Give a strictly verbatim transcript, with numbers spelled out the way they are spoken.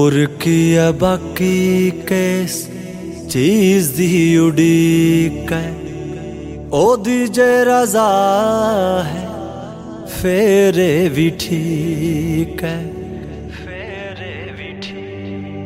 उर्किया बाकी किस चीज दी उड़ीक है, ओदी जे रज़ा है फेरे भी ठीक है।